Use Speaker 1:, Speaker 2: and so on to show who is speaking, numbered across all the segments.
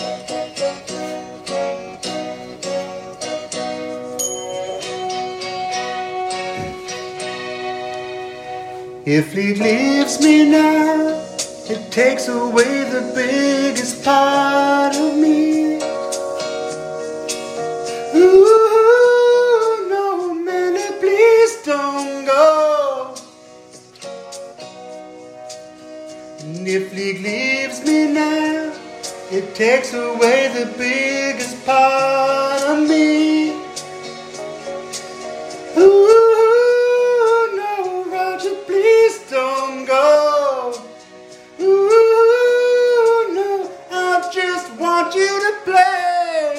Speaker 1: If League leaves me now, it takes away the biggest part of me. Ooh, no, Manny, please don't go. And if League leaves me now, it takes away the biggest part of me. Ooh, no, Roger, please don't go. Ooh, no, I just want you to play.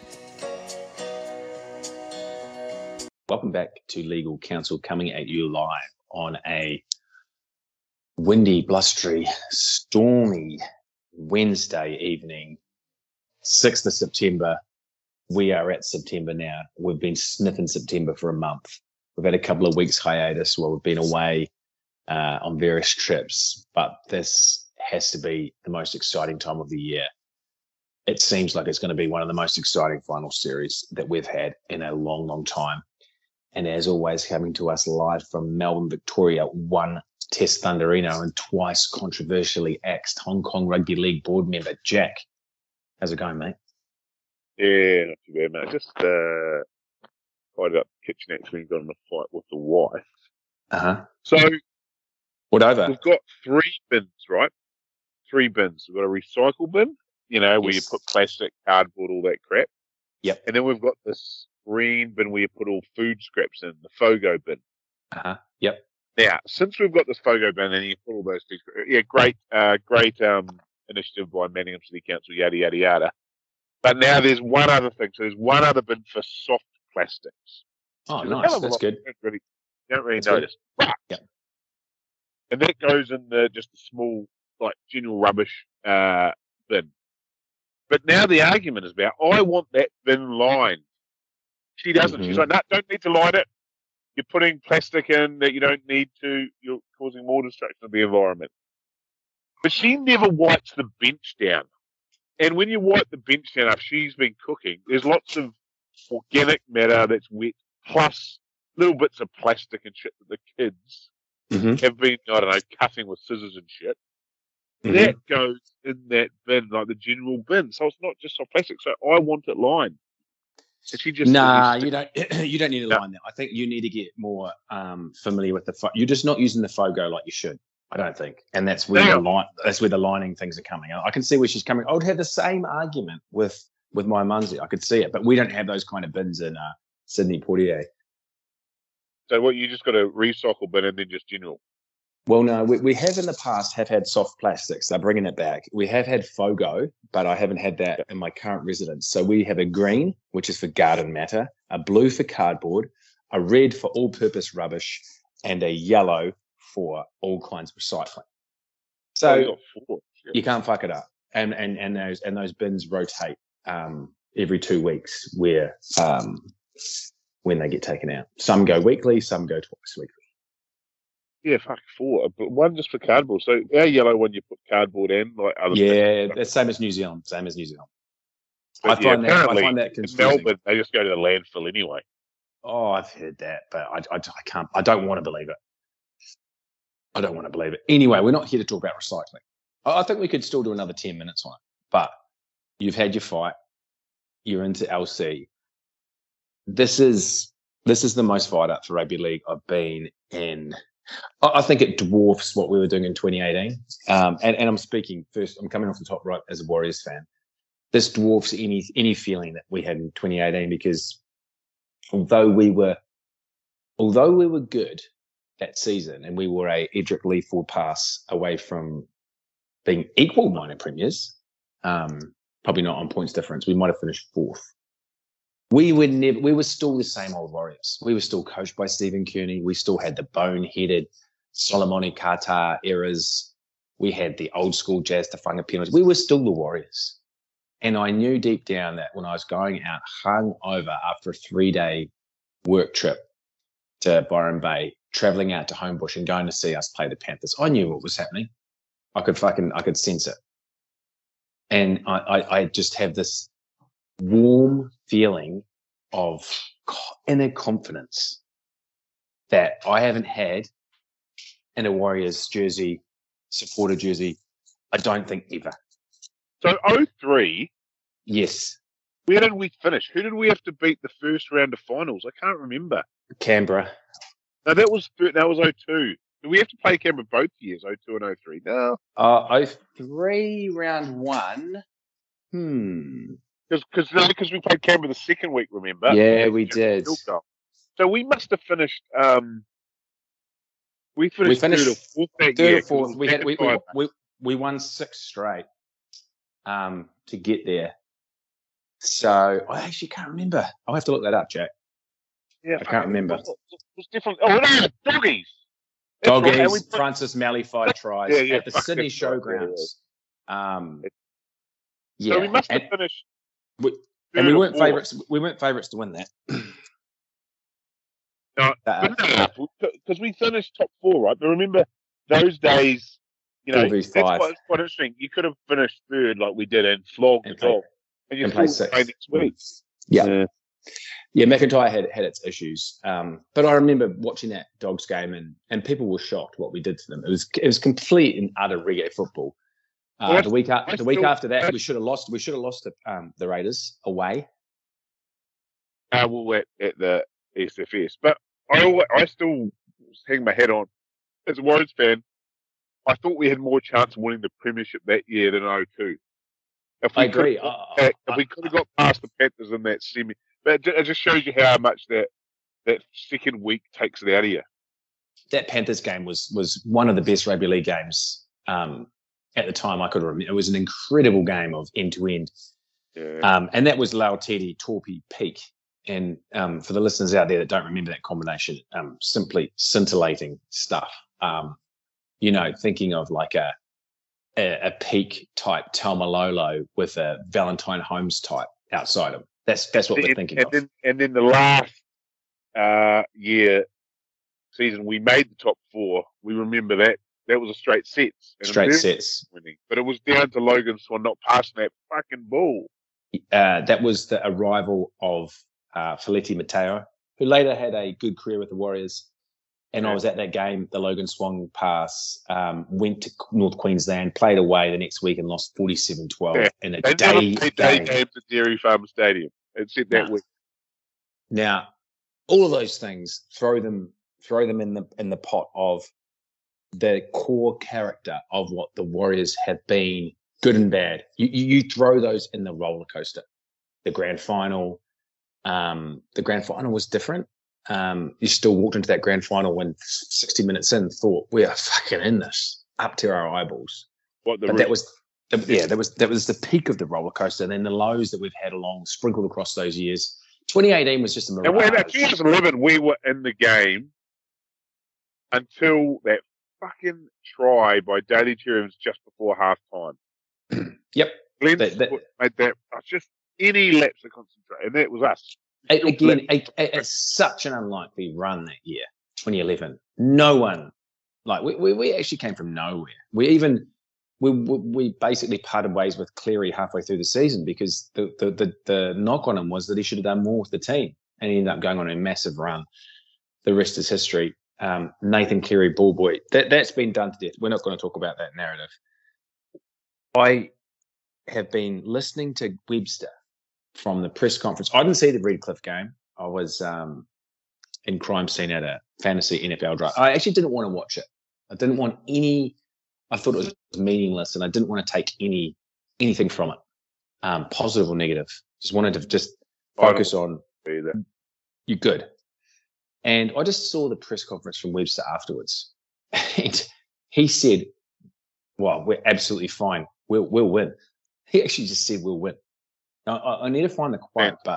Speaker 2: Welcome back to Legal Counsel, coming at you live on a windy, blustery, stormy Wednesday evening, 6th of September. We are at September now. We've been sniffing September for a month. We've had a couple of weeks hiatus while we've been away on various trips, but this has to be the most exciting time of the year. It seems like it's going to be one of the most exciting final series that we've had in a long, long time. And as always, coming to us live from Melbourne, Victoria, one Test Thunderino and twice controversially axed Hong Kong Rugby League board member, Jack. How's it going, mate?
Speaker 3: Yeah, not too bad, mate. Just fired up the kitchen actually and got in a fight with the wife.
Speaker 2: Uh-huh.
Speaker 3: So
Speaker 2: what over?
Speaker 3: We've got 3 bins, right? 3 bins. We've got a recycle bin, where you put plastic, cardboard, all that crap.
Speaker 2: Yep.
Speaker 3: And then we've got this green bin where you put all food scraps in, the FOGO bin.
Speaker 2: Uh-huh. Yep.
Speaker 3: Now, since we've got this FOGO bin and you put all those things, great initiative by Manningham City Council, yada, yada, yada. But now there's one other thing. So there's one other bin for soft plastics.
Speaker 2: Oh, nice. That's good.
Speaker 3: You don't really notice. But, and that goes in just a small, general rubbish bin. But now the argument is about, I want that bin lined. She doesn't. Mm-hmm. She's like, no, don't need to line it. You're putting plastic in that you don't need to. You're causing more destruction of the environment. But she never wipes the bench down. And when you wipe the bench down after she's been cooking, there's lots of organic matter that's wet, plus little bits of plastic and shit that the kids have been, cutting with scissors and shit. Mm-hmm. That goes in that bin, like the general bin. So it's not just soft plastic. So I want it lined. And she just
Speaker 2: you don't. You don't need to line that. I think you need to get more familiar with you're just not using the FOGO like you should. I don't think, and that's where the lining things are coming. I can see where she's coming. I would have the same argument with my Munzie. I could see it, but we don't have those kind of bins in Sydney Portier.
Speaker 3: So what, you just got a recycle bin and then just general?
Speaker 2: Well, no, we have in the past have had soft plastics. They're bringing it back. We have had FOGO, but I haven't had that in my current residence. So we have a green, which is for garden matter, a blue for cardboard, a red for all-purpose rubbish, and a yellow for all kinds of recycling. So you can't fuck it up. And those bins rotate every 2 weeks where when they get taken out. Some go weekly, some go twice weekly.
Speaker 3: Yeah, 4. But one just for cardboard. So our yellow one, you put cardboard in, like other.
Speaker 2: Yeah, it's same as New Zealand. I find that confusing.
Speaker 3: In Melbourne, they just go to the landfill anyway.
Speaker 2: Oh, I've heard that, but I can't. I don't want to believe it. Anyway, we're not here to talk about recycling. I think we could still do another 10 minutes on it. But you've had your fight. You're into LC. This is the most fired up for rugby league I've been in. I think it dwarfs what we were doing in 2018. And I'm speaking first. I'm coming off the top right as a Warriors fan. This dwarfs any feeling that we had in 2018 because although we were good that season and we were a Edric Lee forward pass away from being equal minor premiers, probably not on points difference. We might have finished 4th. We were still the same old Warriors. We were still coached by Stephen Kearney. We still had the bone-headed Solomoni Kata eras. We had the old school Jazz Tafanga penalties. We were still the Warriors. And I knew deep down that when I was going out hungover after a 3-day work trip to Byron Bay, traveling out to Homebush and going to see us play the Panthers, I knew what was happening. I could sense it. And I just have this warm feeling of inner confidence that I haven't had in a Warriors jersey, supporter jersey, I don't think ever.
Speaker 3: So 03,
Speaker 2: yes.
Speaker 3: Where did we finish? Who did we have to beat the first round of finals? I can't remember.
Speaker 2: Canberra.
Speaker 3: No, that was 02. Did we have to play Canberra both years, 02 and 03? No.
Speaker 2: 03 round 1.
Speaker 3: Because we played Canberra the second week, remember?
Speaker 2: Yeah, we did.
Speaker 3: So we must have finished. We finished third or fourth that year.
Speaker 2: Fourth. We won 6 straight to get there. So I actually can't remember. I'll have to look that up, Jack.
Speaker 3: Yeah,
Speaker 2: I can't remember.
Speaker 3: It was different. Oh no, doggies.
Speaker 2: Doggies. Right. Francis Malley 5 tries at the Sydney Showgrounds.
Speaker 3: So we must have finished.
Speaker 2: And we weren't favourites. We weren't favourites to win that.
Speaker 3: No, because we finished top 4, right? But remember those days, that's quite interesting. You could have finished third like we did and flogged the dog, and you still play next week.
Speaker 2: Yeah, McIntyre had its issues, but I remember watching that Dogs game and people were shocked what we did to them. It was complete and utter reggae football. The week after that, we should have lost. We should have lost to the Raiders away.
Speaker 3: At the SFS, but I still hang my head on as a Warriors fan. I thought we had more chance of winning the premiership that year than 02.
Speaker 2: I agree.
Speaker 3: If we could have got past the Panthers in that semi, but it just shows you how much that second week takes it out of you.
Speaker 2: That Panthers game was one of the best rugby league games at the time I could remember. It was an incredible game of end to end, and that was Lautiti Torpy peak. And for the listeners out there that don't remember that combination, simply scintillating stuff. Thinking of like a peak type Taumalolo with a Valentine Holmes type outside him. That's what we're thinking of.
Speaker 3: And then the last season, we made the top 4. We remember that. That was a straight sets. Winning. But it was down to Logan Swan not passing that fucking ball.
Speaker 2: That was the arrival of Feleti Mateo, who later had a good career with the Warriors. And I was at that game, the Logan Swan pass, went to North Queensland, played away the next week and lost 47-12 in a day game.
Speaker 3: Games at Dairy Farm Stadium. It's that week.
Speaker 2: Now, all of those things, throw them in the pot of the core character of what the Warriors have been, good and bad. You throw those in the roller coaster. The grand final was different. You still walked into that grand final when 60 minutes in thought we are fucking in this up to our eyeballs. That was the peak of the roller coaster, and then the lows that we've had along sprinkled across those years. 2018 was just a mirage.
Speaker 3: And in 2011 we were in the game until that fucking try by Daly Cherry was just before half time.
Speaker 2: Yep.
Speaker 3: Glenn made that just any lapse of concentration, and that was us.
Speaker 2: Again, it's such an unlikely run that year, 2011. No one, we actually came from nowhere. We basically parted ways with Cleary halfway through the season because the knock on him was that he should have done more with the team, and he ended up going on a massive run. The rest is history. Nathan Cleary, ball boy, that's been done to death. We're not going to talk about that narrative. I have been listening to Webster from the press conference. I didn't see the Redcliffe game. I was in crime scene at a fantasy NFL draft. I actually didn't want to watch it. I didn't want any. I thought it was meaningless, and I didn't want to take anything from it, positive or negative. Just wanted to focus on. You're good. And I just saw the press conference from Webster afterwards, and he said, "Well, we're absolutely fine. We'll win." He actually just said, "We'll win." Now, I need to find the quote, but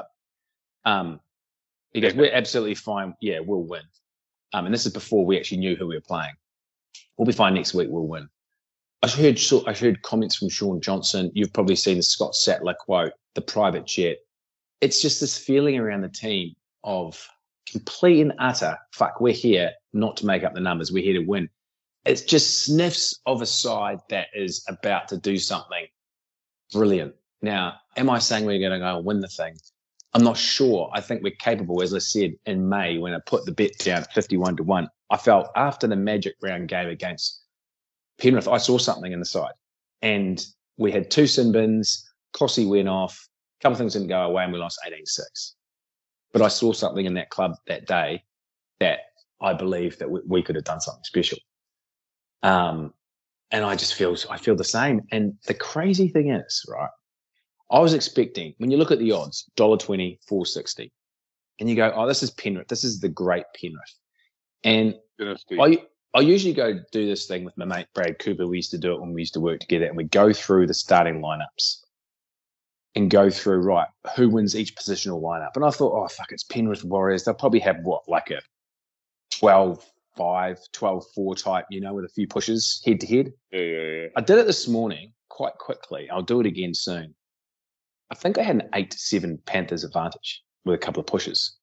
Speaker 2: he goes, "We're absolutely fine. Yeah, we'll win." And this is before we actually knew who we were playing. We'll be fine next week. We'll win. I heard comments from Sean Johnson. You've probably seen the Scott Sattler quote, "The private jet." It's just this feeling around the team of complete and utter, fuck, we're here not to make up the numbers. We're here to win. It's just sniffs of a side that is about to do something brilliant. Now, am I saying we're going to go and win the thing? I'm not sure. I think we're capable, as I said in May when I put the bet down at 51-1. I felt after the Magic Round game against Penrith, I saw something in the side. And we had 2 sin bins, Cossie went off, a couple of things didn't go away, and we lost 18-6. But I saw something in that club that day that I believe that we could have done something special. And I feel the same. And the crazy thing is, right, I was expecting, when you look at the odds, $1.20, $4.60, and you go, oh, this is Penrith. This is the great Penrith. And I usually go do this thing with my mate Brad Cooper. We used to do it when we used to work together, and we go through the starting lineups and go through, right, who wins each positional lineup. And I thought, oh, fuck, it's Penrith Warriors. They'll probably have like a 12-5, 12-4 type, with a few pushes head to head.
Speaker 3: Yeah.
Speaker 2: I did it this morning quite quickly. I'll do it again soon. I think I had an 8-7 Panthers advantage with a couple of pushes.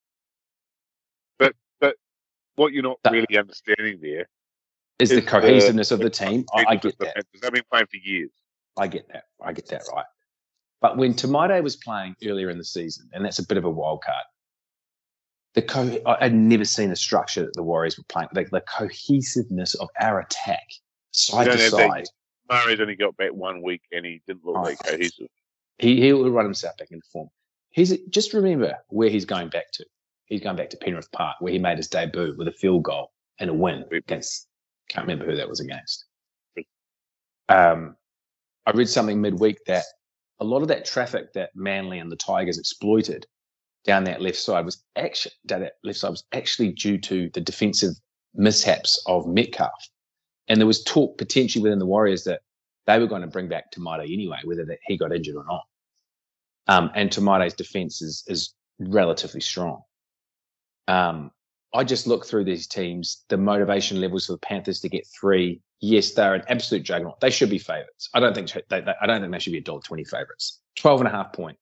Speaker 3: But what you're not really understanding there
Speaker 2: is the cohesiveness of the team. I get that.
Speaker 3: They've been playing for years.
Speaker 2: I get that right. But when Tamade was playing earlier in the season, and that's a bit of a wild card, I'd never seen the structure that the Warriors were playing, the cohesiveness of our attack side to side.
Speaker 3: Murray's only got back 1 week, and he didn't look like cohesive.
Speaker 2: He will run himself back into form. Just remember where he's going back to. He's going back to Penrith Park, where he made his debut with a field goal and a win against, can't remember who that was against. I read something midweek that a lot of that traffic that Manly and the Tigers exploited down that left side was actually due to the defensive mishaps of Metcalf. And there was talk potentially within the Warriors that they were going to bring back Tamade anyway, whether he got injured or not. And Tamade's defense is relatively strong. I just look through these teams, the motivation levels for the Panthers to get 3. Yes, they're an absolute juggernaut. They should be favourites. I don't think they should be $1.20 favourites. 12.5 point.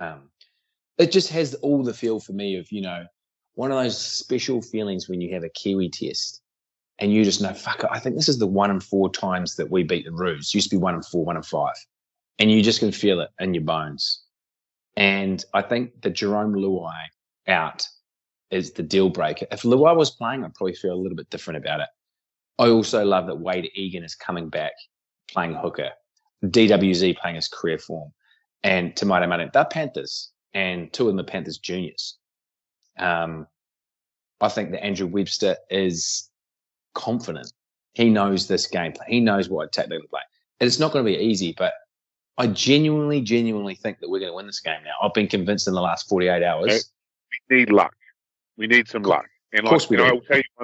Speaker 2: It just has all the feel for me of, one of those special feelings when you have a Kiwi test and you just know, fuck it, I think this is the 1 in 4 times that we beat the Roos. Used to be 1 in 4, 1 in 5. And you just can feel it in your bones. And I think the Jerome Luai out is the deal breaker. If Luai was playing, I'd probably feel a little bit different about it. I also love that Wade Egan is coming back, playing hooker. DWZ playing his career form. And Tamade Mane, they're Panthers. And 2 of them are Panthers juniors. I think that Andrew Webster is confident. He knows this gameplay. He knows what attack they're going to play. And it's not going to be easy, but I genuinely think that we're going to win this game now. I've been convinced in the last 48 hours.
Speaker 3: We need luck. We need some luck. And
Speaker 2: of course we do.
Speaker 3: I will tell you one,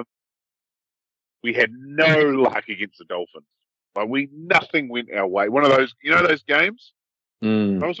Speaker 3: we had no luck against the Dolphins. Nothing went our way. One of those, those games? It was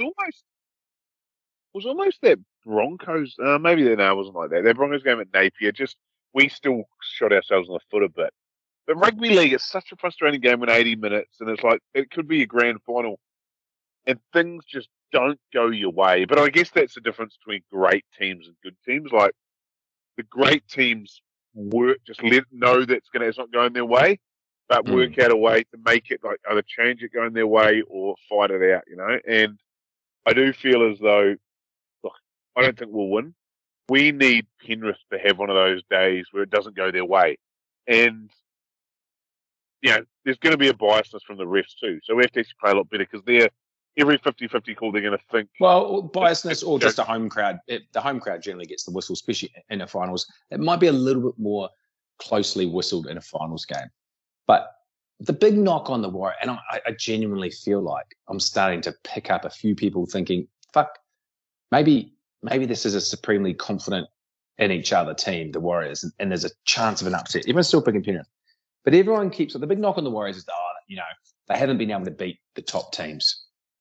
Speaker 3: almost that Broncos. Maybe it wasn't like that. That Broncos game at Napier. We still shot ourselves in the foot a bit. But rugby league is such a frustrating game in 80 minutes, and it's like it could be a grand final, and things just don't go your way. But I guess that's the difference between great teams and good teams. Like the great teams know that's it's not going their way, but work out a way to make it like either change it going their way or fight it out. And I do feel as though. I don't think we'll win. We need Penrith to have one of those days where it doesn't go their way. And, there's going to be a biasness from the refs too. So we have to actually play a lot better because every 50-50 call, they're going to think.
Speaker 2: Well, biasness or just a home crowd. The home crowd generally gets the whistle, especially in the finals. It might be a little bit more closely whistled in a finals game. But the big knock on the Warriors, and I genuinely feel like I'm starting to pick up a few people thinking, fuck, maybe this is a supremely confident in each other team, the Warriors, and there's a chance of an upset. Everyone's still picking Penrith. But everyone keeps the big knock on the Warriors is, they haven't been able to beat the top teams.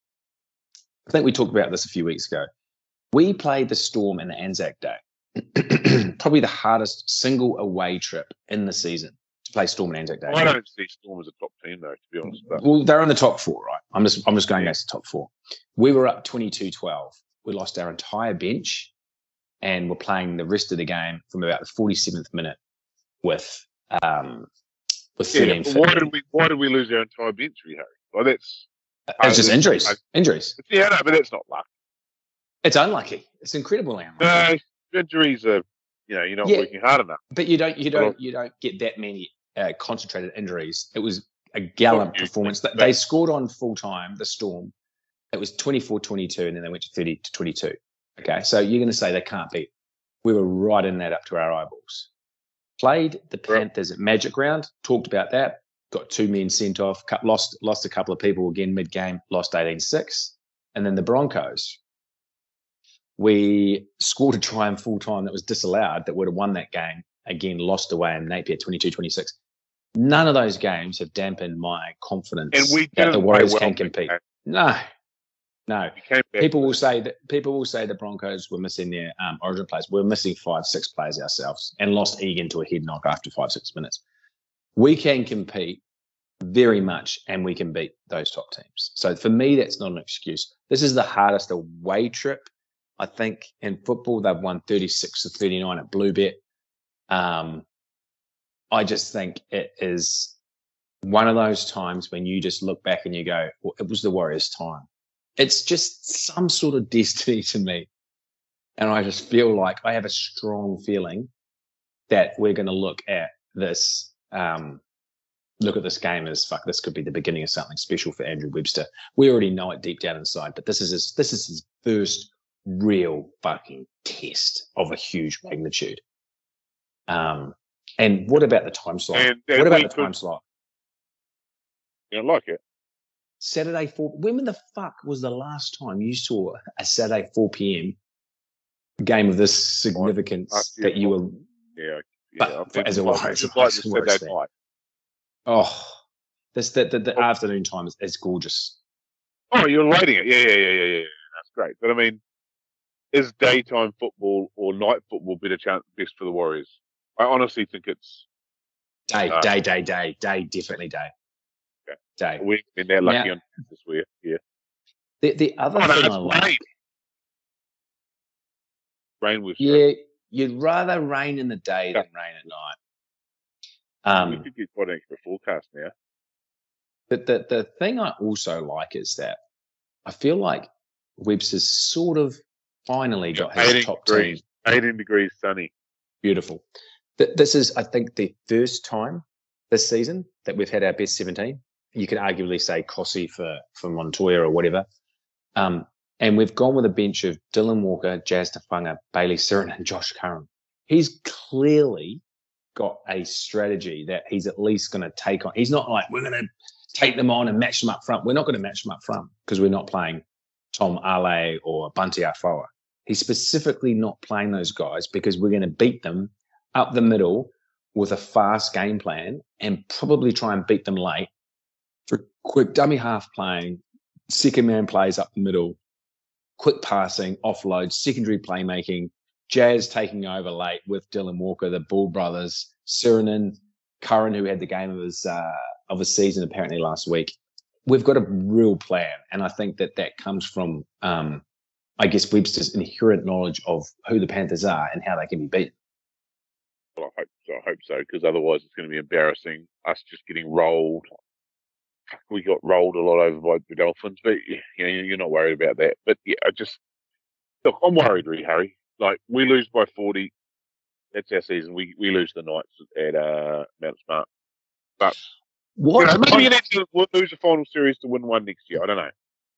Speaker 2: I think we talked about this a few weeks ago. We played the Storm in the Anzac Day. Probably the hardest single away trip in the season to play Storm in Anzac Day.
Speaker 3: I don't see Storm as a top team, though, to be honest. But.
Speaker 2: Well, they're in the top 4, right? I'm just going against the top 4. We were up 22-12. We lost our entire bench and we're playing the rest of the game from about the 47th minute with 13.
Speaker 3: Why did we lose our entire bench, Harry? Well,
Speaker 2: It's just injuries. Injuries.
Speaker 3: Yeah, no, but it's not luck.
Speaker 2: It's unlucky. It's incredibly unlucky.
Speaker 3: No, injuries are, you're not working hard enough.
Speaker 2: But you don't get that many concentrated injuries. It was a gallant performance. They scored on full time, the Storm. It was 24-22, and then they went to 30-22. Okay, so you're going to say they can't beat. We were right in that up to our eyeballs. Played the Panthers at Magic Round. Talked about that. Got 2 men sent off. Lost a couple of people again mid-game. Lost 18-6. And then the Broncos. We scored a try in full time that was disallowed that would have won that game. Again, lost away in Napier 22-26. None of those games have dampened my confidence that the Warriors can compete. No. People will say the Broncos were missing their origin players. We're missing 5-6 players ourselves and lost Egan to a head knock after 5-6 minutes. We can compete very much and we can beat those top teams. So for me, that's not an excuse. This is the hardest away trip. I think in football, they've won 36-39 at Bluebet. I just think it is one of those times when you just look back and you go, well, it was the Warriors' time. It's just some sort of destiny to me. And I just feel like I have a strong feeling that we're going to look at this game as, fuck, this could be the beginning of something special for Andrew Webster. We already know it deep down inside, but this is his first real fucking test of a huge magnitude. And what about the time slot? Time slot?
Speaker 3: You don't like it?
Speaker 2: Saturday 4. When the fuck was the last time you saw a Saturday 4 p.m. game of this significance that you were?
Speaker 3: Yeah.
Speaker 2: But as a Warriors,
Speaker 3: it's like Saturday night.
Speaker 2: Oh, the afternoon time is gorgeous.
Speaker 3: Oh, you're lighting it. Yeah. That's great. But I mean, is daytime football or night football best for the Warriors? I honestly think it's
Speaker 2: day. Definitely day.
Speaker 3: Okay.
Speaker 2: Day.
Speaker 3: We've been there lucky on this week. Yeah.
Speaker 2: The other thing I like.
Speaker 3: Rain was.
Speaker 2: Yeah, you'd rather rain in the day than rain at night.
Speaker 3: We could get quite an extra forecast now.
Speaker 2: But the thing I also like is that I feel like Webster's sort of finally got his top team.
Speaker 3: 18 degrees sunny.
Speaker 2: Beautiful. This is, I think, the first time this season that we've had our best 17. You could arguably say Kossi for Montoya or whatever. And we've gone with a bench of Dylan Walker, Jazz Tafunga, Bailey Siren, and Josh Curran. He's clearly got a strategy that he's at least going to take on. He's not like, we're going to take them on and match them up front. We're not going to match them up front because we're not playing Tom Ale or Bunty Afoa. He's specifically not playing those guys because we're going to beat them up the middle with a fast game plan and probably try and beat them late for quick dummy half playing, second man plays up the middle, quick passing, offload, secondary playmaking, Jazz taking over late with Dylan Walker, the Bull brothers, Sirenen, Curran, who had the game of his season apparently last week. We've got a real plan, and I think that comes from, I guess, Webster's inherent knowledge of who the Panthers are and how they can be beaten.
Speaker 3: Well, I hope so, because otherwise it's going to be embarrassing. Us just getting rolled. We got rolled a lot over by the Dolphins, but you're not worried about that. But yeah, look, I'm worried, really, Harry. Like, we lose by 40. That's our season. We lose the Knights at Mount Smart. But maybe you need to lose a final series to win one next year. I don't know.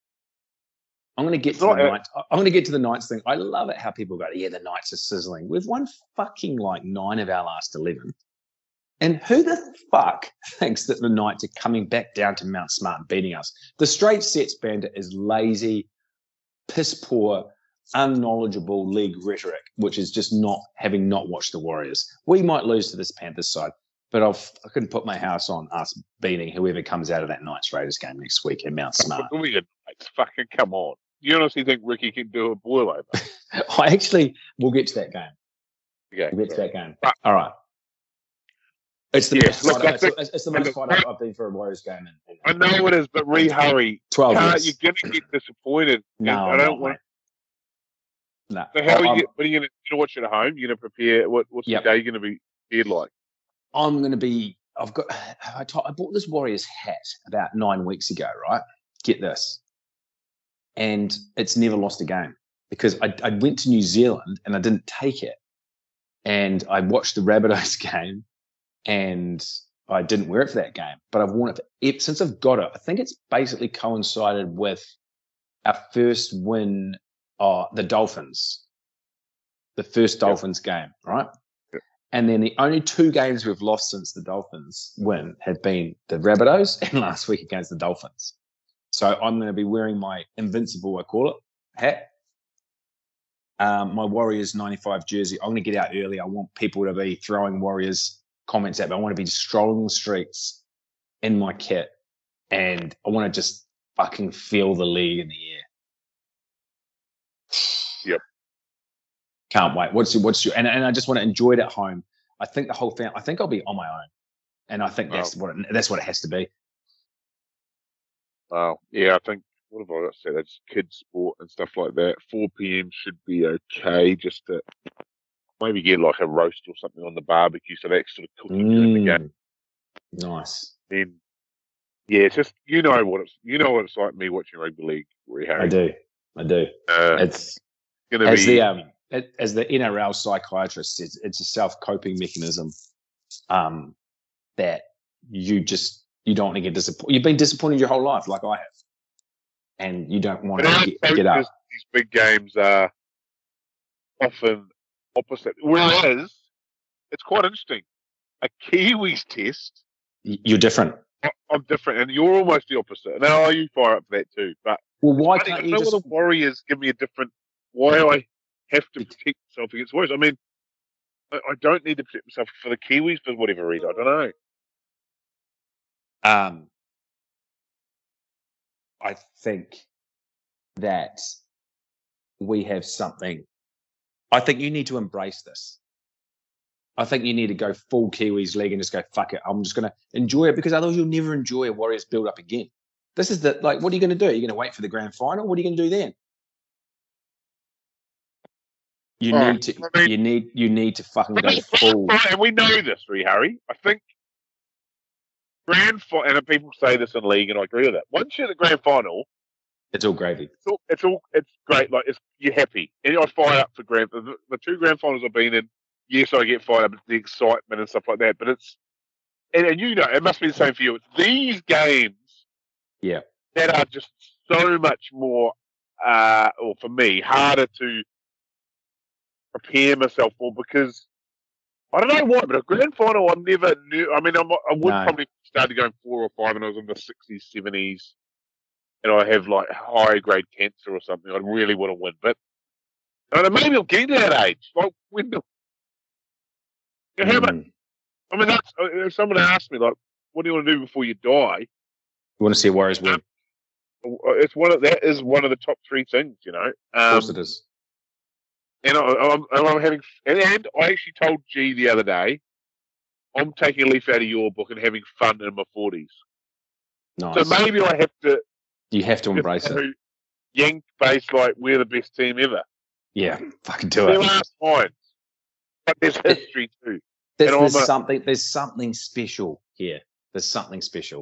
Speaker 2: I'm going to get to the Knights. I'm going to get to the Knights thing. I love it how people go, yeah, the Knights are sizzling. We've won fucking like 9 of our last 11. And who the fuck thinks that the Knights are coming back down to Mount Smart and beating us? The straight sets bandit is lazy, piss poor, unknowledgeable league rhetoric, which is just not watched the Warriors. We might lose to this Panthers side, but I couldn't put my house on us beating whoever comes out of that Knights Raiders game next week in Mount Smart.
Speaker 3: Fucking come on. You honestly think Ricky can do a boil over?
Speaker 2: We'll get to that game.
Speaker 3: Okay,
Speaker 2: we'll get to that game. All right. It's the best fight. It's the most fight I've been for a Warriors game.
Speaker 3: I know it is, but hurry.
Speaker 2: 12 years.
Speaker 3: You're going to get disappointed.
Speaker 2: No,
Speaker 3: I don't want.
Speaker 2: No.
Speaker 3: So how are you? What are you going to watch at home? You're going to prepare. What's the day going to be prepared like?
Speaker 2: I'm going to be. I bought this Warriors hat about 9 weeks ago, right? get this, and it's never lost a game because I went to New Zealand and I didn't take it, and I watched the Rabbitohs game, and I didn't wear it for that game, but I've worn it since I've got it. I think it's basically coincided with our first win, the Dolphins, the first Dolphins game, right?
Speaker 3: Yep.
Speaker 2: And then the only 2 games we've lost since the Dolphins win have been the Rabbitohs and last week against the Dolphins. So I'm going to be wearing my Invincible, I call it, hat. My Warriors 95 jersey. I'm going to get out early. I want people to be throwing Warriors comments at me. I want to be strolling the streets in my kit, and I want to just fucking feel the league in the air.
Speaker 3: Yep.
Speaker 2: Can't wait. What's your and I just want to enjoy it at home. I think the whole thing. I think I'll be on my own, and I think that's what it has to be.
Speaker 3: Wow. Yeah, I think, what have I said? It's kids sport and stuff like that. 4 p.m. should be okay, just to maybe get like a roast or something on the barbecue, so that's sort of cooking during the game.
Speaker 2: Nice.
Speaker 3: Then, yeah, it's just you know what it's like me watching rugby league. Harry.
Speaker 2: I do. It's
Speaker 3: going to be
Speaker 2: as the NRL psychiatrist says, it's a self-coping mechanism that you don't want to get disappointed. You've been disappointed your whole life, like I have, and you don't want to get up.
Speaker 3: These big games are often opposite. Whereas it's quite interesting. A Kiwis test.
Speaker 2: You're different.
Speaker 3: I'm different, and you're almost the opposite. Now you fire up for that too, but
Speaker 2: why can't you just?
Speaker 3: The Warriors give me a different. Why I have to protect myself against Warriors? I mean, I don't need to protect myself for the Kiwis for whatever reason. I don't know.
Speaker 2: I think that we have something. I think you need to embrace this. I think you need to go full Kiwis league and just go, fuck it. I'm just going to enjoy it, because otherwise you'll never enjoy a Warriors build up again. This is what are you going to do? Are you going to wait for the grand final? What are you going to do then? You need to fucking go full.
Speaker 3: And we know this, Harry. I think grand final, and people say this in league, and I agree with that. Once you're at the grand final,
Speaker 2: it's all gravy.
Speaker 3: It's great. Like you're happy, and I fire up for the 2 grand finals I've been in. Yes, I get fired up at the excitement and stuff like that, but it's and you know it must be the same for you. It's these games, that are just so much more, or for me, harder to prepare myself for, because I don't know why, but a grand final I'm never knew. I mean, I would probably start going 4 or 5 when I was in the 60s, 70s, and I have like high grade cancer or something. I'd really want to win, but I don't know, maybe I'll get to that age. Like when how much? I mean, that's, if someone asked me like, "What do you want to do before you die?"
Speaker 2: You want to see Warriors win.
Speaker 3: That is one of the top 3 things, you know.
Speaker 2: Of course it is.
Speaker 3: And I'm having, and I actually told G the other day, I'm taking a leaf out of your book and having fun in my 40s.
Speaker 2: Nice.
Speaker 3: So maybe I have to.
Speaker 2: You have to embrace it.
Speaker 3: Yank base like we're the best team ever.
Speaker 2: Yeah, fucking do it.
Speaker 3: There are times, but there's history too.
Speaker 2: There's something special here. There's something special.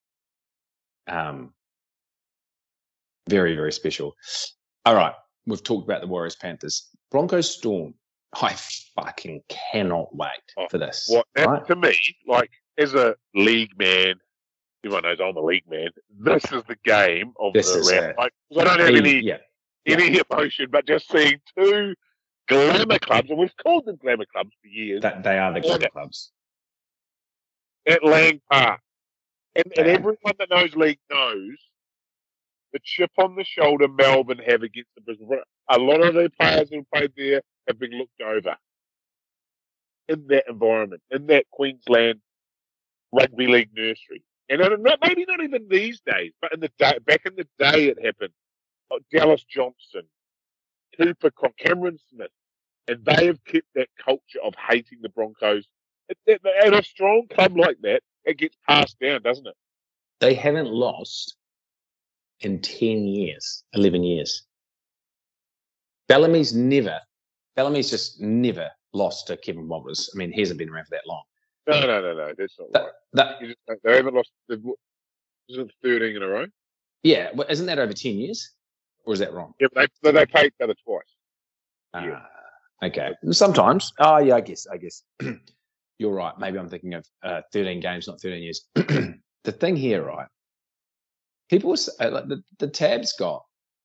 Speaker 2: Very, very special. All right. We've talked about the Warriors, Panthers. Broncos, Storm. I fucking cannot wait for this.
Speaker 3: To me, like, as a league man, everyone knows I'm a league man. This is the game of the round. Like, I don't have any emotion, but just seeing 2 glamour clubs, and we've called them glamour clubs for years.
Speaker 2: They are the glamour clubs.
Speaker 3: At Lang Park. And everyone that knows league knows the chip on the shoulder Melbourne have against the Brisbane. A lot of their players who played there have been looked over in that environment, in that Queensland rugby league nursery. And maybe not even these days, but back in the day it happened. Like Dallas Johnson, Cooper, Cameron Smith, and they have kept that culture of hating the Broncos. And a strong club like that, it gets passed down, doesn't it?
Speaker 2: They haven't lost in 10 years, 11 years. Bellamy's just never lost to Kevin Walters. I mean, he hasn't been around for that long.
Speaker 3: No. That's not right. They haven't lost. Is it 13 in a row?
Speaker 2: Yeah, well, isn't that over 10 years? Or is that wrong?
Speaker 3: Yeah, but they play each other twice.
Speaker 2: Yeah. Okay. Sometimes. Oh, yeah, I guess. You're right. Maybe I'm thinking of 13 games, not 13 years. The thing here, right? People like the tabs got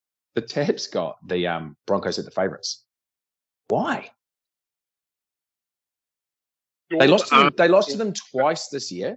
Speaker 2: the Broncos at the favourites. Why? They lost to them twice this year.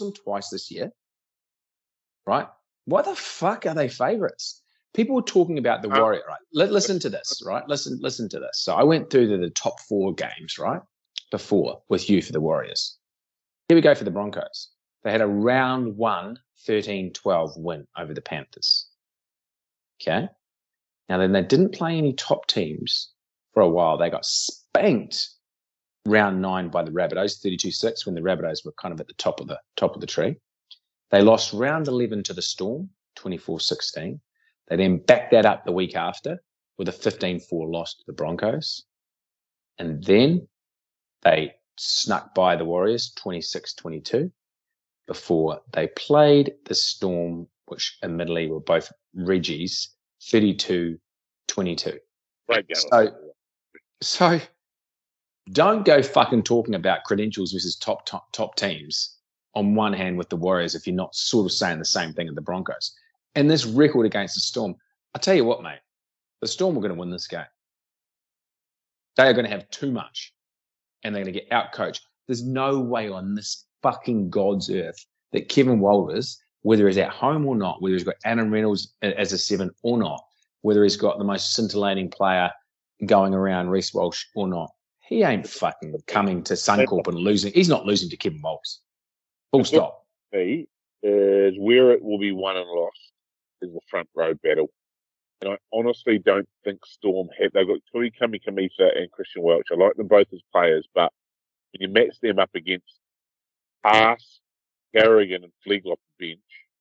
Speaker 2: Right? Why the fuck are they favourites? People were talking about the Warrior, right? Listen to this, right? Listen to this. So I went through the top 4 games, right? Before with you for the Warriors. Here we go for the Broncos. They had a round 1 13-12 win over the Panthers. Okay. Now then they didn't play any top teams for a while. They got spanked round 9 by the Rabbitohs, 32-6, when the Rabbitohs were kind of at the top of the tree. They lost round 11 to the Storm, 24-16. They then backed that up the week after with a 15-4 loss to the Broncos. And then they snuck by the Warriors, 26-22, before they played the Storm, which admittedly were both Reggies, 32-22.
Speaker 3: Great game.
Speaker 2: So don't go fucking talking about credentials versus top teams on one hand with the Warriors if you're not sort of saying the same thing at the Broncos. And this record against the Storm, I tell you what, mate, the Storm are going to win this game. They are going to have too much, and they're going to get outcoached. There's no way on this fucking God's earth that Kevin Walters, whether he's at home or not, whether he's got Adam Reynolds as a 7 or not, whether he's got the most scintillating player going around, Reece Walsh, or not, he ain't fucking coming to Suncorp and losing. He's not losing to Kevin Walters. Full stop.
Speaker 3: Is where it will be won and lost is the front row battle. And I honestly don't think Storm have. They've got Tui Kamikamica and Christian Welch. I like them both as players, but when you match them up against Haas, Carrigan, and Flegel off the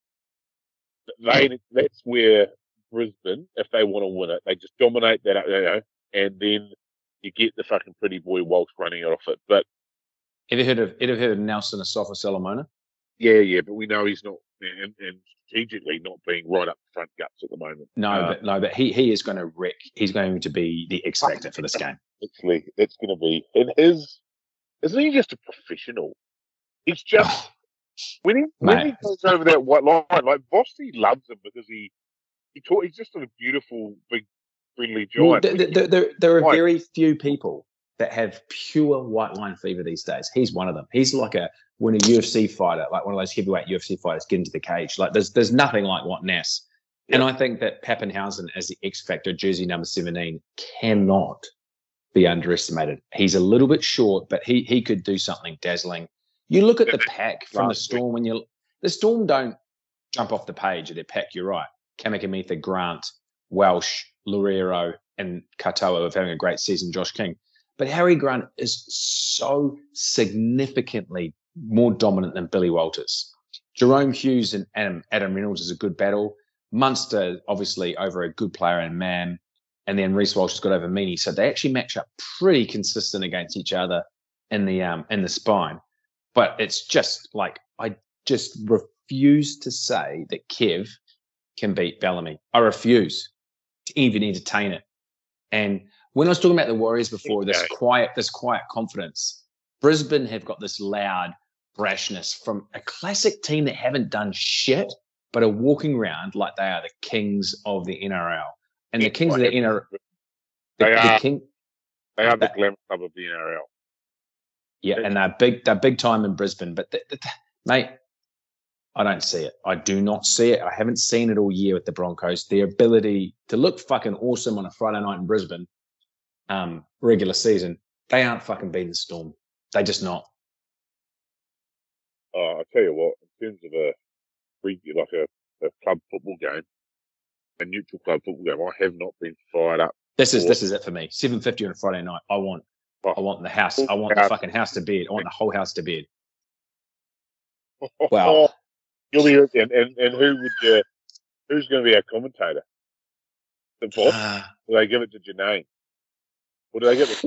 Speaker 3: bench, that's where Brisbane, if they want to win it, they just dominate that, and then you get the fucking pretty boy Walsh running off it. But
Speaker 2: have you heard of Nelson Asafa Solomona?
Speaker 3: Yeah, but we know he's not, and strategically not being right up the front guts at the moment.
Speaker 2: But he is going to wreck. He's going to be the X factor for this game.
Speaker 3: Actually, it's going to be. And isn't he just a professional? He's just when he goes over that white line, like Bossy loves him because he's just a beautiful, big, friendly giant.
Speaker 2: Well, there are very few people that have pure white line fever these days. He's one of them. He's like when a UFC fighter, like one of those heavyweight UFC fighters, get into the cage. Like there's nothing like what Nass. Yeah. And I think that Pappenhausen as the X factor, jersey number 17, cannot be underestimated. He's a little bit short, but he could do something dazzling. You look at the pack from the Storm the Storm don't jump off the page of their pack. You're right. Kamikamica, Grant, Welsh, Loureiro, and Katoa of having a great season. Josh King. But Harry Grant is so significantly more dominant than Billy Walters. Jerome Hughes and Adam Reynolds is a good battle. Munster, obviously, over a good player in Mann. And then Reece Walsh has got over Meany. So they actually match up pretty consistent against each other in the spine. But it's just like, I just refuse to say that Kev can beat Bellamy. I refuse to even entertain it. And when I was talking about the Warriors before, this quiet confidence, Brisbane have got this loud brashness from a classic team that haven't done shit, but are walking around like they are the kings of the NRL. And the kings of the NRL,
Speaker 3: they are the glam club of the NRL.
Speaker 2: Yeah, and they're big time in Brisbane. But mate, I don't see it. I do not see it. I haven't seen it all year with the Broncos. Their ability to look fucking awesome on a Friday night in Brisbane, regular season, they aren't fucking beating the Storm. They just not.
Speaker 3: I tell you what, in terms of a club football game, a neutral club football game, I have not been fired up.
Speaker 2: This is it for me. 7:50 on a Friday night. I want the house. I want the fucking house to bed. I want the whole house to bed. Wow.
Speaker 3: You'll be and who's going to be our commentator? The boss? Do they give it to Janae? Or do they give it?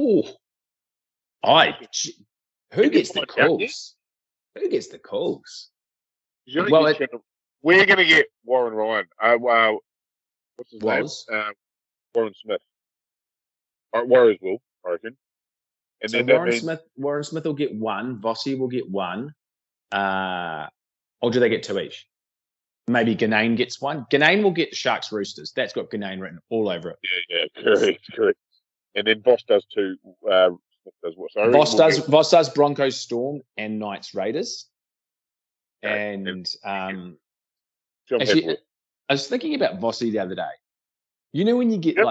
Speaker 2: Who gets the calls? Who gets the calls?
Speaker 3: Well, We're going to get Warren Ryan. What's his
Speaker 2: Was.
Speaker 3: name? Warren Smith. Warriors will, I reckon. And
Speaker 2: So
Speaker 3: then
Speaker 2: Warren Smith will get one. Vossi will get one. Or do they get two each? Maybe Ganane gets one. Ganane will get the Sharks Roosters. That's got Ganane written all over it.
Speaker 3: Yeah, correct. And then Voss does two. Smith does what? So
Speaker 2: Voss does Broncos Storm and Knights Raiders.
Speaker 3: Okay.
Speaker 2: And
Speaker 3: Actually,
Speaker 2: I was thinking about Vossi the other day. You know when you get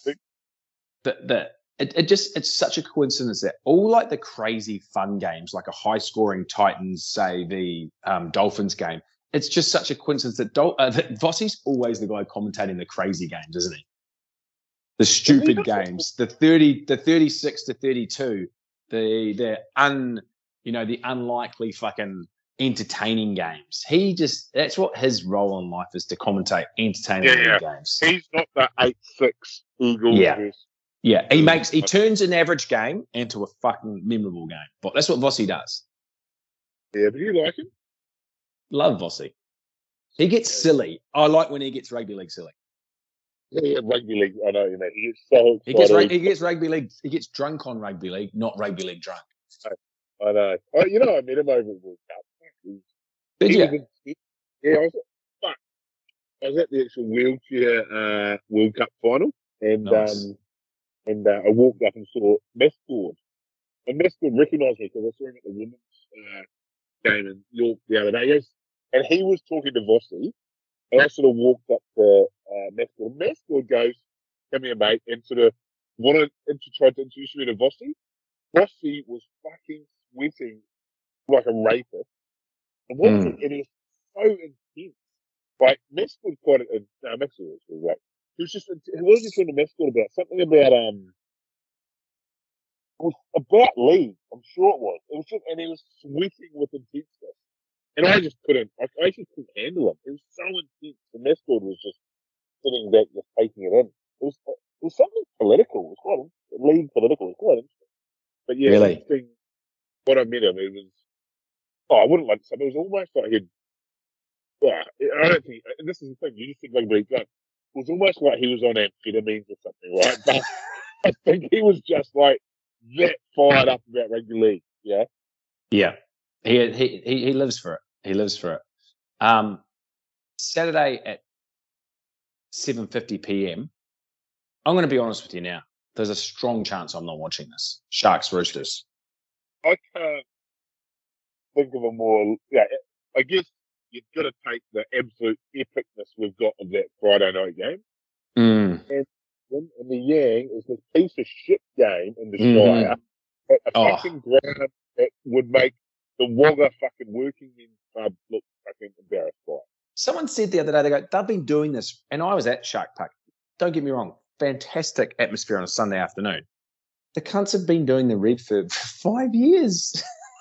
Speaker 2: it's such a coincidence that all like the crazy fun games, like a high scoring Titans, say the Dolphins game, it's just such a coincidence that Vossi's always the guy commentating the crazy games, isn't he? The stupid games, the 36 to 32, the unlikely fucking entertaining games. That's what his role in life is, to commentate entertaining games.
Speaker 3: He's not the 8-6 Eagles.
Speaker 2: Yeah, he turns an average game into a fucking memorable game. But that's what Vossi does.
Speaker 3: Yeah, do you like him?
Speaker 2: Love Vossi. He gets silly. I like when he gets rugby league silly.
Speaker 3: Yeah, rugby league. I know what you mean. He gets so excited.
Speaker 2: He gets rugby league. He gets drunk on rugby league, not rugby league drunk.
Speaker 3: I know. I met him over at World Cup.
Speaker 2: Did you?
Speaker 3: Yeah, I was at the actual wheelchair World Cup final, and
Speaker 2: nice.
Speaker 3: I walked up and saw Mescord. And Mescord recognised me because I saw him at the women's game in York the other day. Yes. And he was talking to Vossi, and I sort of walked up to Mescord. Mescord goes, "Come here, mate," and sort of wanted to try to introduce me to Vossi. Vossi was fucking sweating like a rapist. And it is so intense. Like, Mescord Mescord was right. He was just talking to Mescord about something about it was about Lee. I'm sure it was. It was just, and he was sweating with intensity. And I just couldn't. I actually couldn't handle him. It was so intense. And Mescord was just sitting back, just taking it in. It was something political. It was quite league political. It was quite interesting. But yeah,
Speaker 2: really?
Speaker 3: What I met him, it was. I wouldn't like to say. It was almost like he'd. I don't think this is the thing. You just think rugby league. It was almost like he was on amphetamines or something, right? But I think he was just like that fired up about rugby league. Yeah.
Speaker 2: Yeah. He lives for it. He lives for it. Saturday at 7:50 p.m. I'm going to be honest with you now. There's a strong chance I'm not watching this. Sharks Roosters.
Speaker 3: I can't think of a more. Yeah, I guess you've got to take the absolute epicness we've got of that Friday night game. And in the Yang is this piece of shit game in the Shire at a fucking ground that would make the Wagga fucking working men's club look fucking embarrassed by it.
Speaker 2: Someone said the other day, they've been doing this, and I was at Shark Park. Don't get me wrong, fantastic atmosphere on a Sunday afternoon. The cunts have been doing the refurb for 5 years.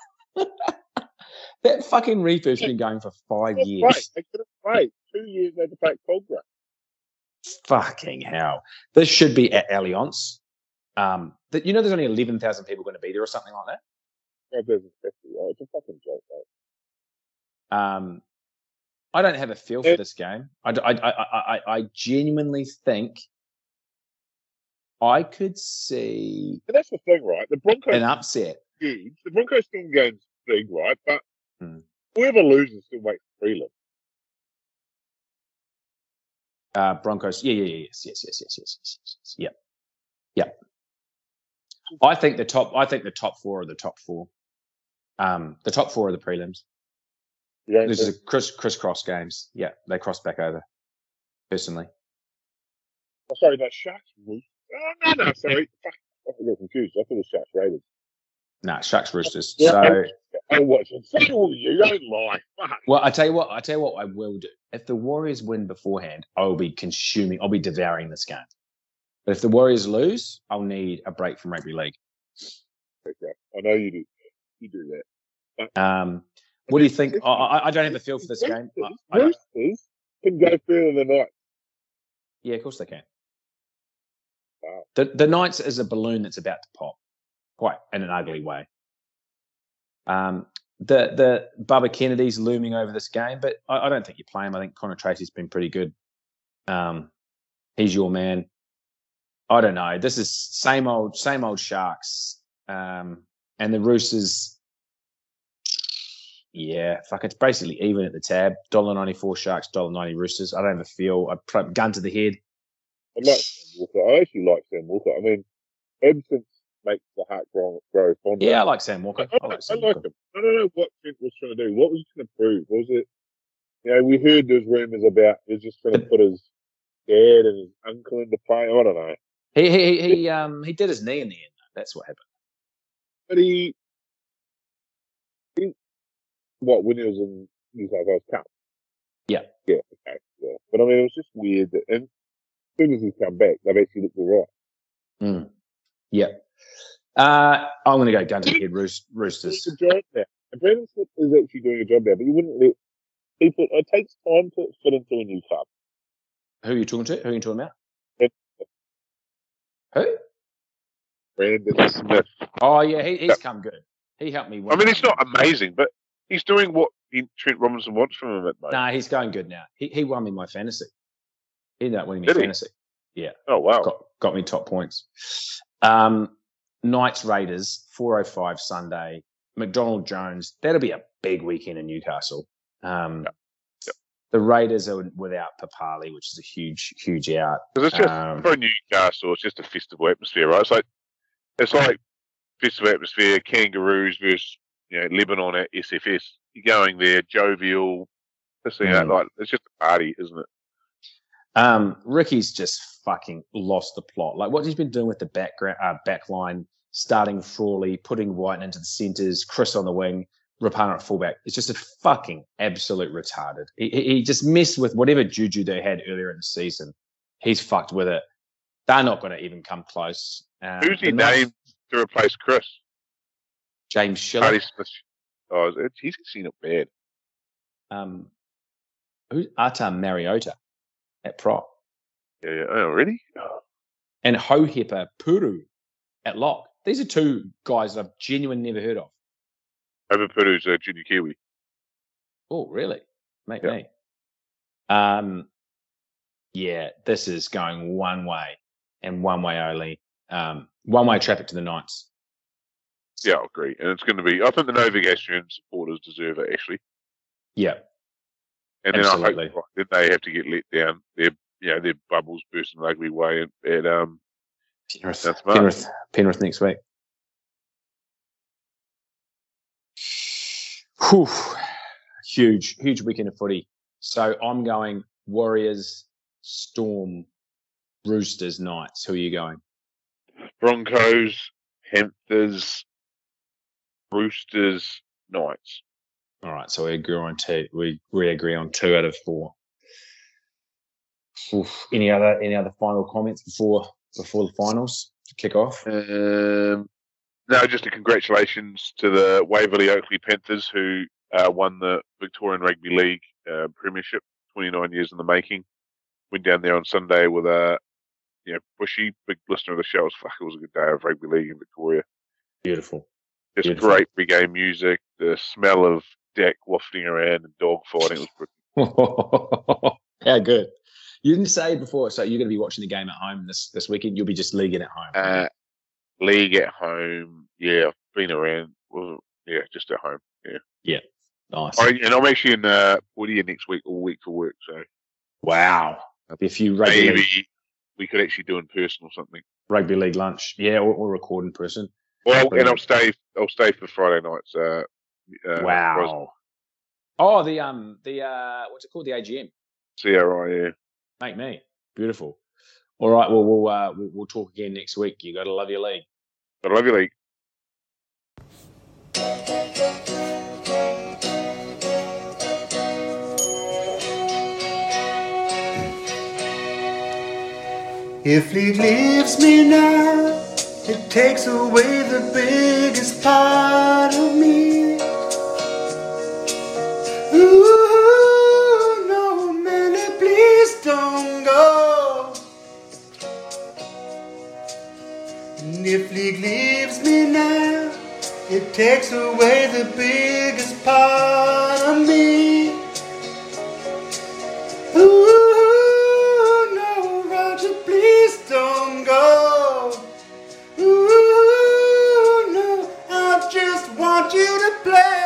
Speaker 2: That fucking refurb's been going for 5 years.
Speaker 3: They could have played 2 years. They had to play at Coldborough.
Speaker 2: Fucking hell! This should be at Allianz. There's only 11,000 people going to be there or something like that.
Speaker 3: It's a fucking joke, mate.
Speaker 2: I don't have a feel for this game. I genuinely think I could see.
Speaker 3: But that's the thing, right? The Broncos
Speaker 2: an upset.
Speaker 3: Huge. The Broncos still game's big, right? But whoever loses still makes the prelim.
Speaker 2: Broncos, yes. Yep. I think the top four are the top four. The top four are the prelims. This is a crisscross games. Yeah, they cross back over. Personally.
Speaker 3: Oh, sorry, that Sharks. Oh, no, sorry. I got confused. I thought it was Sharks Raiders.
Speaker 2: No, Sharks Roosters.
Speaker 3: Yeah,
Speaker 2: so
Speaker 3: I watch it. So will you. Don't lie. Fuck.
Speaker 2: Well, I tell you what I will do. If the Warriors win beforehand, I'll be devouring this game. But if the Warriors lose, I'll need a break from rugby league.
Speaker 3: Okay. I know you do. You do that.
Speaker 2: What do you think? I don't have a feel for this game.
Speaker 3: Roosters can go further than Knights.
Speaker 2: Yeah, of course they can.
Speaker 3: Wow.
Speaker 2: The Knights is a balloon that's about to pop, quite in an ugly way. the Bubba Kennedy's looming over this game, but I don't think you play him. I think Connor Tracy's been pretty good. He's your man. I don't know. This is same old Sharks. And the Roosters, yeah, fuck, it's basically even at the tab. $1.94 Sharks, $1.90 Roosters. I don't have a feel. I put gun to the head.
Speaker 3: I like Sam Walker. I actually like Sam Walker. I mean, absence makes the heart grow fonder.
Speaker 2: Yeah, I like Sam Walker. I like Sam Walker.
Speaker 3: Him. I don't know what Trent was trying to do. What was he trying to prove? Was it, we heard those rumours about he was just trying to put his dad and his uncle into play. I don't know.
Speaker 2: He did his knee in the end. That's what happened.
Speaker 3: But he when he was in New South Wales Cup?
Speaker 2: Yeah.
Speaker 3: Yeah, okay. Yeah. But I mean, it was just weird that, and as soon as he's come back, they've actually looked all right.
Speaker 2: Yeah. I'm going to go gun to the head, Roosters.
Speaker 3: He's a job now. And Brandon Smith is actually doing a job now, but you wouldn't let people. It takes time to fit into a new club.
Speaker 2: Who are you talking to? Who are you talking about? Who?
Speaker 3: Brandon Smith.
Speaker 2: Oh, yeah, he's come good. He helped me win.
Speaker 3: I mean, it's not amazing, but he's doing what Trent Robinson wants from him at the moment.
Speaker 2: Nah, he's going good now. He won me my fantasy. He ended up winning me fantasy. Yeah.
Speaker 3: Oh, wow.
Speaker 2: Got me top points. Knights Raiders, 4:05 Sunday. McDonald Jones. That'll be a big weekend in Newcastle. The Raiders are without Papali, which is a huge out.
Speaker 3: Because it's just for Newcastle, it's just a festival atmosphere, right? It's like festival atmosphere, Kangaroos versus Lebanon at SFS. You're going there, jovial, out, like it's just a party, isn't it?
Speaker 2: Ricky's just fucking lost the plot. Like what he's been doing with the back line, starting Frawley, putting White into the centres, Chris on the wing, Rapana at fullback. It's just a fucking absolute retarded. He just messed with whatever juju they had earlier in the season. He's fucked with it. They're not going to even come close.
Speaker 3: Who's he named to replace Chris?
Speaker 2: James Schiller.
Speaker 3: Oh, he's seen it bad.
Speaker 2: Who's Artam Mariota at prop?
Speaker 3: Yeah. Oh, really? Oh.
Speaker 2: And Hohepa Puru at lock. These are two guys that I've genuinely never heard of.
Speaker 3: Hohepa Puru's a junior Kiwi.
Speaker 2: Oh, really? Me. Yeah, this is going one way and one way only. One-way traffic to the Knights.
Speaker 3: Yeah, I agree. And it's going to be, I think the Novogastrian supporters deserve it, actually.
Speaker 2: Yeah.
Speaker 3: And then absolutely. I hope that they have to get let down. Their bubbles burst in an ugly way at
Speaker 2: Penrith next week. Whew. Huge weekend of footy. So I'm going Warriors, Storm, Roosters, Knights. Who are you going?
Speaker 3: Broncos, Panthers, Roosters, Knights.
Speaker 2: All right, so we agree on two. We agree on 2 out of 4. Oof. Any other final comments before the finals to kick off?
Speaker 3: No, just a congratulations to the Waverley Oakley Panthers who won the Victorian Rugby League Premiership. 29 years in the making. Went down there on Sunday with Bushy, big listener of the show. It was a good day of rugby league in Victoria.
Speaker 2: Beautiful.
Speaker 3: Just great reggae music. The smell of Dak wafting around and dog fighting was pretty.
Speaker 2: How good. You didn't say before, so you're going to be watching the game at home this weekend. You'll be just leaguing at home.
Speaker 3: League at home. Yeah, I've been around. Well, yeah, just at home. Yeah.
Speaker 2: Yeah. Nice.
Speaker 3: And I'm actually in Woodier next week, all week for work. So.
Speaker 2: Wow. There'll be a few rugby
Speaker 3: maybe we could actually do in person or something.
Speaker 2: Rugby league lunch, yeah, or record in person.
Speaker 3: Well, and I'll stay for Friday nights.
Speaker 2: Wow. Oh, the what's it called? The AGM.
Speaker 3: CRI, yeah.
Speaker 2: Make me beautiful. All right, well we'll talk again next week. You got to love your league.
Speaker 3: Got to love your league.
Speaker 1: If league leaves me now, it takes away the biggest part of me. Ooh, no, man, please don't go. And if league leaves me now, It takes away the biggest part of me. Ooh, no, Roger, please don't go. Ooh, no, I just want you to play.